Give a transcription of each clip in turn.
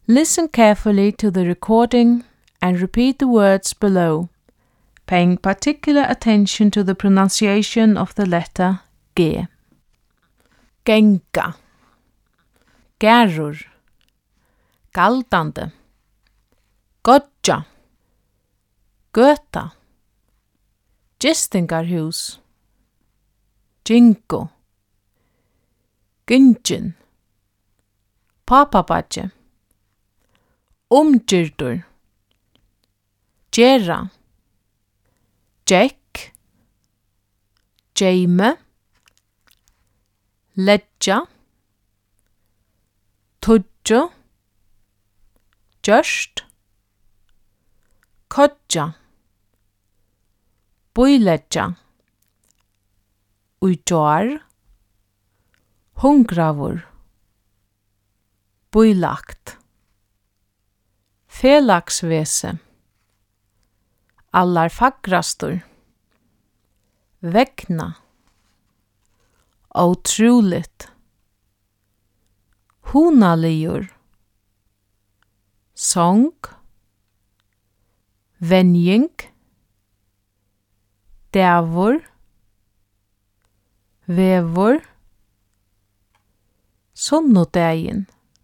Listen carefully to the recording and repeat the words below, paying particular attention to the pronunciation of the letter G. Genga, gerur, galdandi, godja, gøta, gistingarhús, jingo, gyngin, pápabadji, umgyrdur, gera, gekk, geymi, leggja, toggju, gjørt, kodja, bíleggja, í gjár, hungraður, bílagt, felagsvesi, allarfagrastur, vegna, ótrúligt, hugnaligur, song, venjing, dagur, veður, sunnudagin,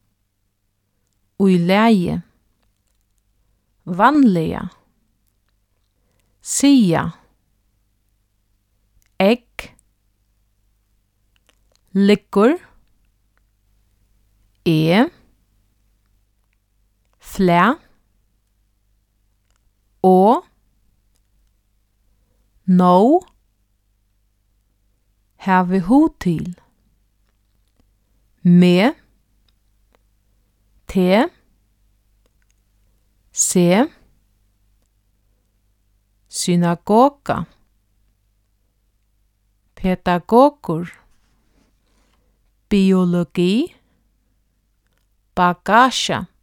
í lagi, vanliga, sia, egg, liggur, flæ, og, nóg, havi hug til, med, te, se, synagoga, pedagogur, biologi, bagasja,